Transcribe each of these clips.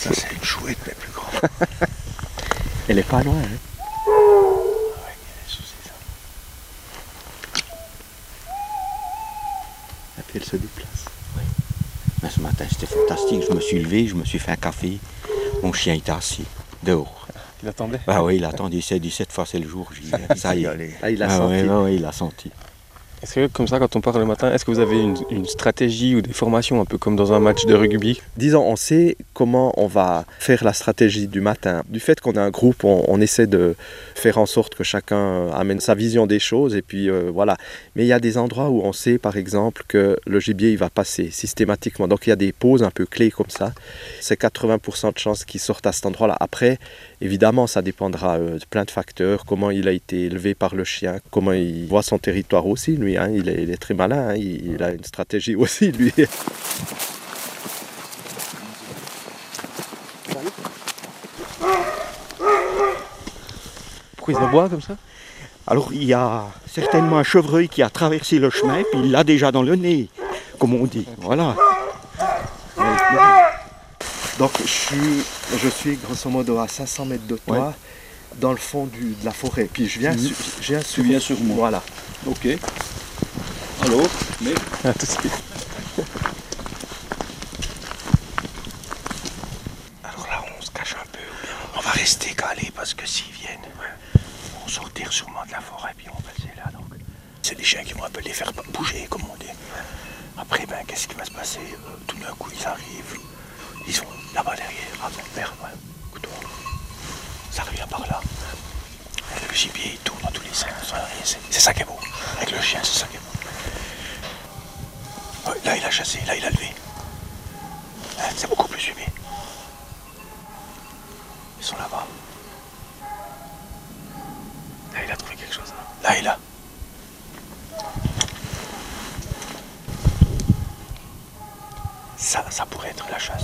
Ça, c'est une chouette, mais plus grande. Elle est pas loin, hein. Ouais, il est souci, ça. Et puis elle se déplace. Oui. Mais ce matin, c'était fantastique. Je me suis levé, je me suis fait un café. Mon chien était assis, dehors. Il attendait. Bah oui, il attend 17 fois, c'est le jour. J'y vais. Ça y est. Allez. Ah, il a senti. Ouais, il a senti. Est-ce que comme ça, quand on part le matin, est-ce que vous avez une stratégie ou des formations un peu comme dans un match de rugby? Disons, on sait comment on va faire la stratégie du matin. Du fait qu'on est un groupe, on essaie de faire en sorte que chacun amène sa vision des choses et puis voilà. Mais il y a des endroits où on sait par exemple que le gibier il va passer systématiquement. Donc il y a des pauses un peu clés comme ça. C'est 80% de chances qu'il sorte à cet endroit-là. Après, évidemment, ça dépendra de plein de facteurs. Comment il a été élevé par le chien, comment il voit son territoire aussi, lui. Hein, il est très malin, hein, il a une stratégie aussi, lui. Pourquoi ils aboient comme ça? Alors, il y a certainement un chevreuil qui a traversé le chemin, puis il l'a déjà dans le nez, comme on dit. Voilà. Donc je suis grosso modo à 500 mètres de toi, dans le fond de la forêt. Puis je viens sur moi. Voilà. Ok. Alors, mais Ah, tout de suite. alors là, on se cache un peu. On va rester calé parce que s'ils viennent, on sortir sûrement de la forêt puis on va passer là. Donc, c'est des chiens qui vont un peu les faire bouger, comme on dit. Après, ben, qu'est-ce qui va se passer? Tout d'un coup, ils arrivent. Ils sont là-bas derrière, à ton père, couteau. Ça revient par là. Et le gibier, il tourne dans tous les sens. C'est ça qui est beau. Avec le chien, c'est ça qui est beau. Ouais, là, il a chassé, là, il a levé. C'est beaucoup plus humide. Ils sont là-bas. Là, il a trouvé quelque chose. Là, il a. Ça pourrait être la chasse.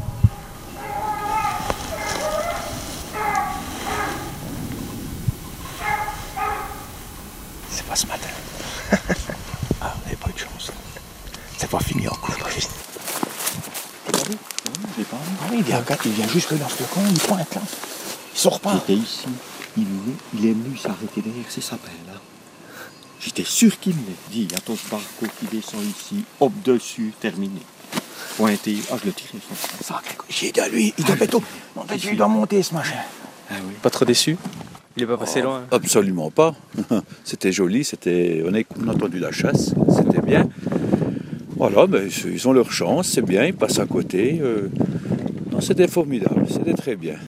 C'est pas ce matin. Ah, vous n'avez pas eu de chance. C'est pas fini encore. Ah oui, il vient juste là, ce con, il pointe là. Il sort pas. J'étais ici, il est venu s'arrêter derrière ces sapins là. J'étais sûr qu'il me dit, il y a ton barco qui descend ici, hop dessus, terminé. Pointé, je le tirais sur ça. J'ai dit à lui, il doit tout. En fait, il doit monter ce machin. Ah oui. Pas trop déçu? Il est pas passé loin? Absolument pas. C'était joli, on a entendu la chasse, c'était bien. Voilà, ben, ils ont leur chance, c'est bien, ils passent à côté. Non, c'était formidable, c'était très bien.